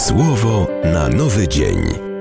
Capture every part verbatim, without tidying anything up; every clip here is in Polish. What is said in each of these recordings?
Słowo na nowy dzień.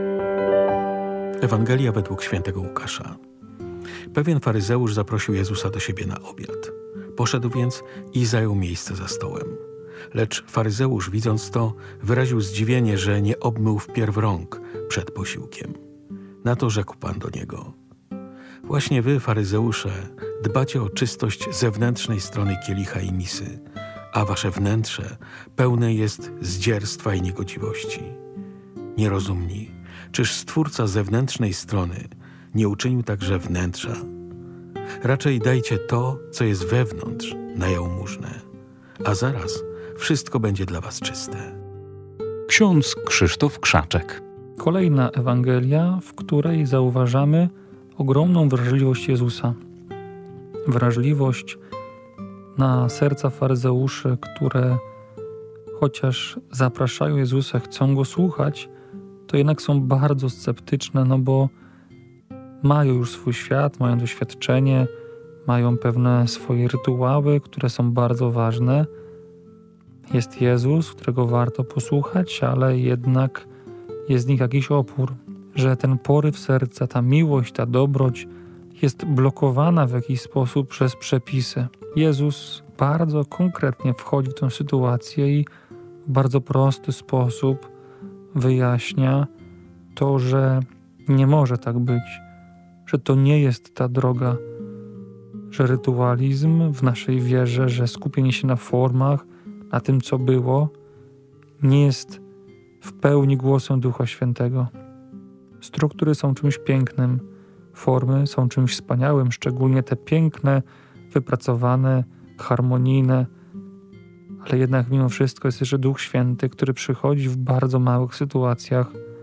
Ewangelia według świętego Łukasza. Pewien faryzeusz zaprosił Jezusa do siebie na obiad. Poszedł więc i zajął miejsce za stołem. Lecz faryzeusz, widząc to, wyraził zdziwienie, że nie obmył wpierw rąk przed posiłkiem. Na to rzekł Pan do niego: właśnie wy, faryzeusze, dbacie o czystość zewnętrznej strony kielicha i misy, a wasze wnętrze pełne jest zdzierstwa i niegodziwości. Nierozumni, czyż Stwórca zewnętrznej strony nie uczynił także wnętrza? Raczej dajcie to, co jest wewnątrz, na jałmużnę, a zaraz wszystko będzie dla was czyste. Ksiądz Krzysztof Krzaczek. Kolejna Ewangelia, w której zauważamy ogromną wrażliwość Jezusa. Wrażliwość na serca faryzeuszy, które chociaż zapraszają Jezusa, chcą Go słuchać, to jednak są bardzo sceptyczne, no bo mają już swój świat, mają doświadczenie, mają pewne swoje rytuały, które są bardzo ważne. Jest Jezus, którego warto posłuchać, ale jednak jest w nich jakiś opór, że ten poryw serca, ta miłość, ta dobroć jest blokowana w jakiś sposób przez przepisy. Jezus bardzo konkretnie wchodzi w tę sytuację i w bardzo prosty sposób wyjaśnia to, że nie może tak być, że to nie jest ta droga, że rytualizm w naszej wierze, że skupienie się na formach, na tym, co było, nie jest w pełni głosem Ducha Świętego. Struktury są czymś pięknym, formy są czymś wspaniałym, szczególnie te piękne, wypracowane, harmonijne, ale jednak mimo wszystko jest jeszcze Duch Święty, który przychodzi w bardzo małych sytuacjach.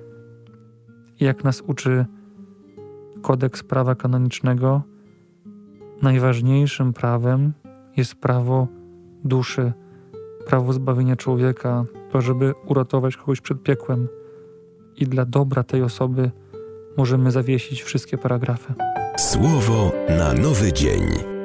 I jak nas uczy kodeks prawa kanonicznego, najważniejszym prawem jest prawo duszy, prawo zbawienia człowieka, to żeby uratować kogoś przed piekłem. I dla dobra tej osoby możemy zawiesić wszystkie paragrafy. Słowo na nowy dzień.